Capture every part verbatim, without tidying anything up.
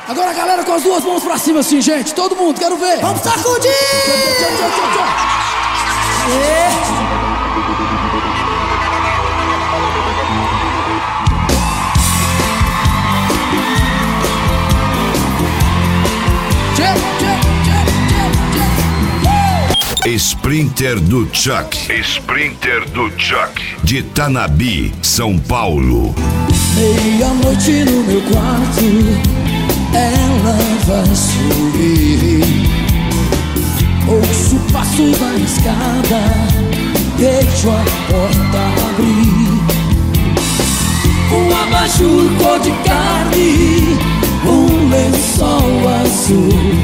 Agora a galera com as duas mãos pra cima assim, gente. Todo mundo, quero ver. Vamos sacudir! Tchau, tchau, tchau, tchau. Sprinter do Chuck. Sprinter do Chuck. De Tanabi, São Paulo. Meia-noite no meu quarto, ela vai subir. Ouço passos na escada, deixo a porta abrir. Um abajur cor de carne, um lençol azul,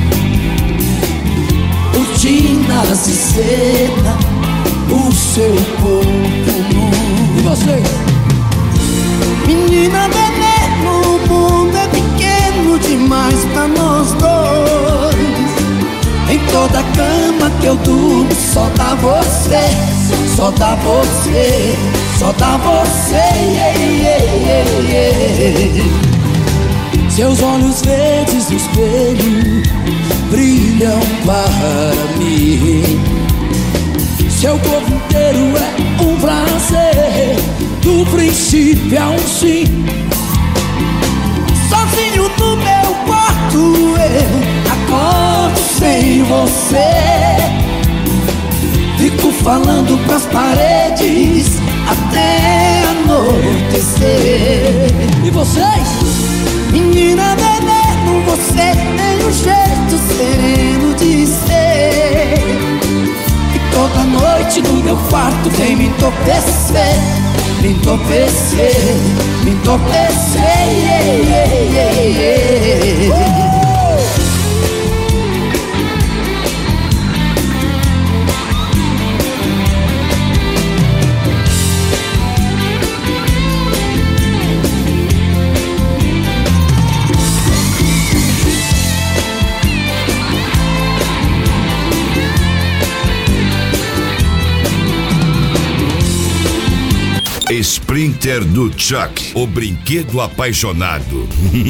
cortinas de seda, o seu corpo nu. E você? Menina veneno, o mundo é pequeno demais pra nós dois. Em toda cama que eu durmo só dá você, só dá você, só dá você. Yeah, yeah, yeah, yeah. Seus olhos verdes no espelho brilham para mim. Seu corpo inteiro é um prazer, do princípio ao fim. Sozinho no meu quarto eu acordo sem você. Fico falando pras paredes até anoitecer. E vocês? Menina veneno, você tem um jeito sereno de ser. E toda noite no meu quarto vem me entorpecer, me entorpecer, me entorpecer. Yeah, yeah, yeah, yeah. Sprinter do Chuck, o brinquedo apaixonado.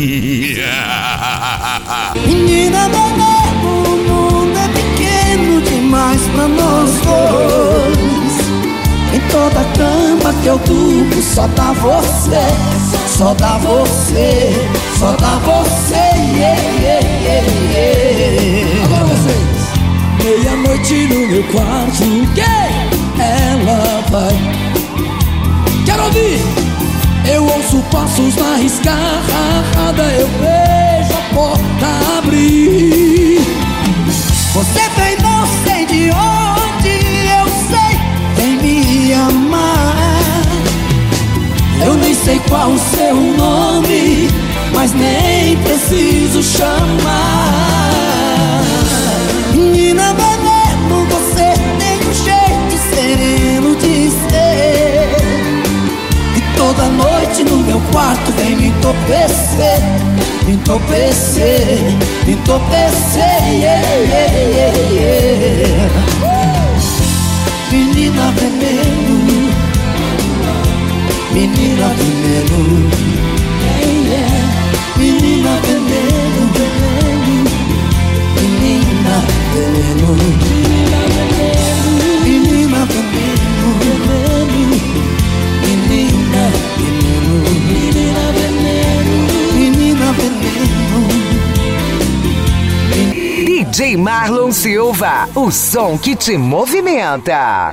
Menina veneno, o mundo é pequeno demais pra nós dois. Em toda cama que eu durmo só dá você, só dá você, só dá você. Yeah, yeah, yeah, yeah. Agora vocês. Meia-noite no meu quarto, que ela vai. Quero ouvir! Eu ouço passos na escada, eu vejo a porta abrir. Você vem não sei de onde, eu sei, vem me amar. Eu nem sei qual o seu nome, mas nem preciso chamar. Menina veneno, você tem um jeito sereno de ser. Toda noite no meu quarto vem me entorpecer, me entorpecer, me entorpecer. Yeah, yeah, yeah, yeah. Menina veneno, menina veneno, yeah, yeah. Menina veneno, veneno, menina veneno, menina veneno, menina veneno, veneno. Menina veneno, menina veneno, menina veneno. D J Marlon Silva, o som que te movimenta.